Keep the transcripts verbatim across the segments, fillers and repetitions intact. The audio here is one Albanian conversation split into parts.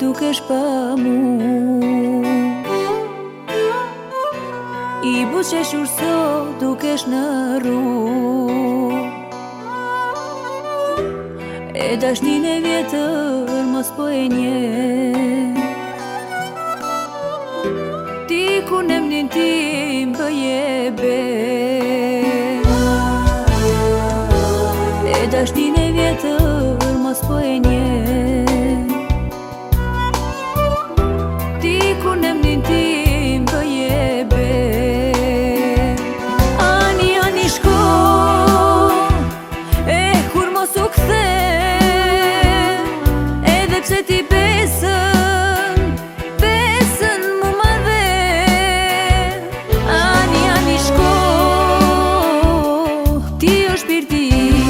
dukesh pa mu, I buqeshur sot dukesh në rrugë, e dashnin e vjetër mos po e nje. Ti kur në emnin tim bëje be, e dashnin e vjetër mos po e nje. Ti kur në emnin tim bëje be, ani ani shko, e kur mos u kthe, edhe pse ti besën, besën mu ma dhe. Ani ani shko, ti o shpirti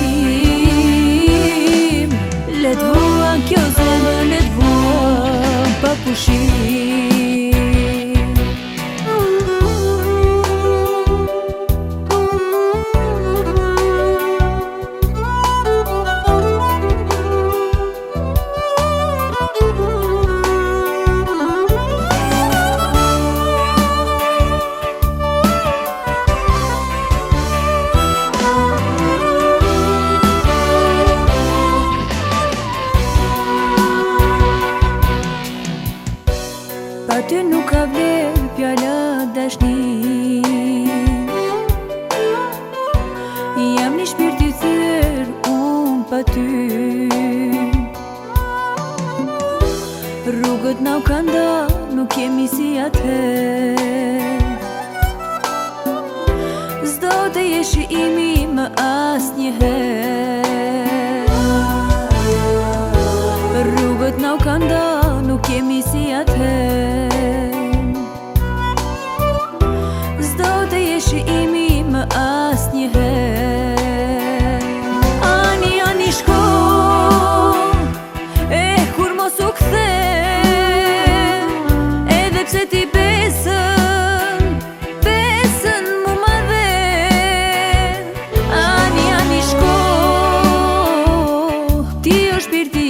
im, let vua kjo zemër, let vua pa pushim. Pa ty nuk ka vler pjala dashni, jam një shpirt i thyr unë pa ty. Rrugët na u kanë nda, nuk jemi si atëherë, s'do të jesh i imi më asnjëherë. Rrugët na u kanë nda, nuk jemi si atëherë, s'do të jesh i imi më asnjëherë. Ani ani shko, e kur mos u kthe, edhe pse ti besën, besën mu ma dhe. Ani ani shko, ti o shpirti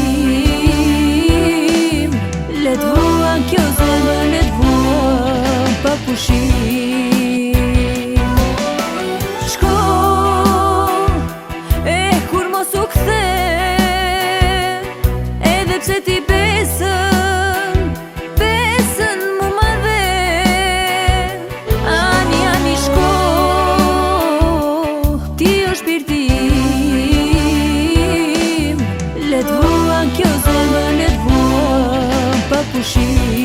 im, let vua kjo zemër, let vua pa pushim. Shko, e kur mos u kthe, edhe pse ti besën, besën mu ma dhe. Ani ani shko, ti o shpirti im, let vua kjo zemër, let vua pa pushim.